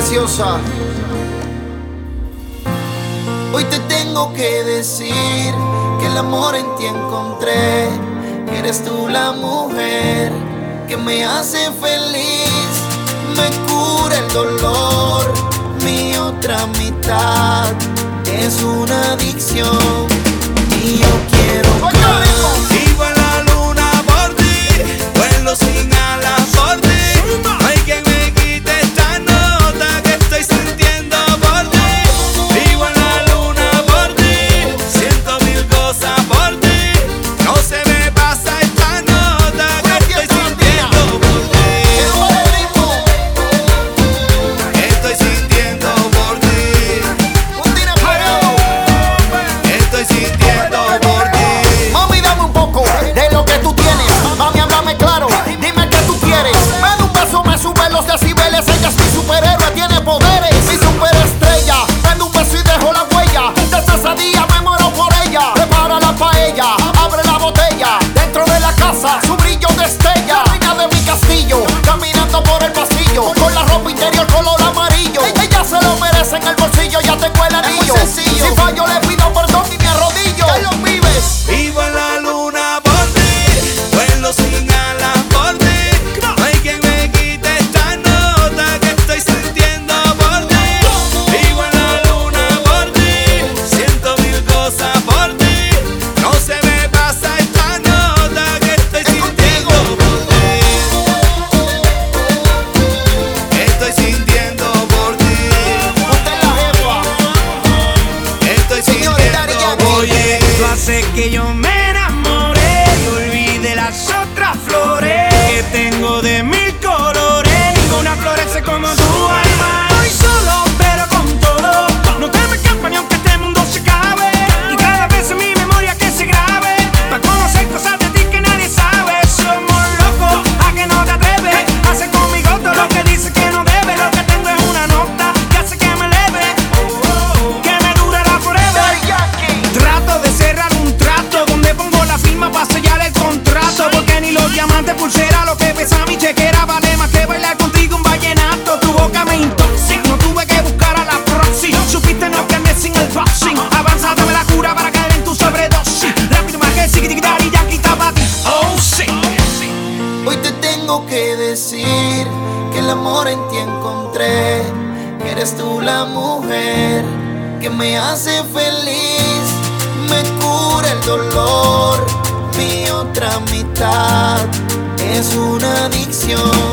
preciosa. Hoy te tengo que decir que el amor en ti encontré, que eres tú la mujer que me hace feliz, me cura el dolor. Mi otra mitad es una adicción y yo quiero más. Vivo en la luna por ti, vuelo sin alas por ti. No hay quien me quite esta nota que estoy sintiendo por ti. Vivo en la luna por ti, siento mil cosas por ti. No se me pasa esta nota que estoy sintiendo por ti. Estoy sintiendo por ti. Estoy sintiendo por ti. Mami, dame un poco de lo que tú tienes. Mami, háblame claro, dime qué tú quieres. Me da un beso, me sube los decibeles. Ella es mi superhéroe, tiene poderes. Mi superestrella, me da un beso y dejo la huella. Desde ese día me muero por ella. Prepara la paella, abre la botella. Dentro de la casa, su brillo destella. Reina de mi castillo, caminando por el pasillo, con la ropa interior color amarillo. Ella se lo merece, en el bolsillo ya tengo el anillo. Si fallo le pido perdón y me arrodillo. ¿Qué lo vives? Vivo en la luna por ti, vuelo sin alas por ti. No hay quien me quite esta nota que estoy sintiendo por ti. Vivo en la luna por ti, siento mil cosas por ti. No se me pasa esta nota que estoy sintiendo por ti. Estoy sintiendo por ti. Usted es la jefa. Estoy sintiendo por ti. Tú haces que yo me enamore y olvide las otras flores que tengo de mil colores. Ninguna florece como tu alma. Estoy solo pero con todo. No te me escapas ni aunque este mundo se acabe. Y cada vez en mi memoria que se grabe, para conocer cosas de ti que nadie sabe. Somos locos, a que no te atreves. Hace conmigo todo lo que dices que no debe. Lo que tengo es una nota que hace que me eleve, que me durará forever. Trato de cerrar un trato donde pongo la firma para sellar el contrato, porque ni los diamantes, pulsera, lo que pesa mi chequera vale más que bailar contigo un vallenato. Tu boca me intoxica, no tuve que buscar a la proxy. Supiste no cambiar sin el boxing. Avanza, dame la cura para caer en tu sobredosis. Rápido más que siquitar y ya quitaba ti. Oh sí. Hoy te tengo que decir que el amor en ti encontré, que eres tú la mujer que me hace feliz, me cura el dolor. Mi otra mitad es una adicción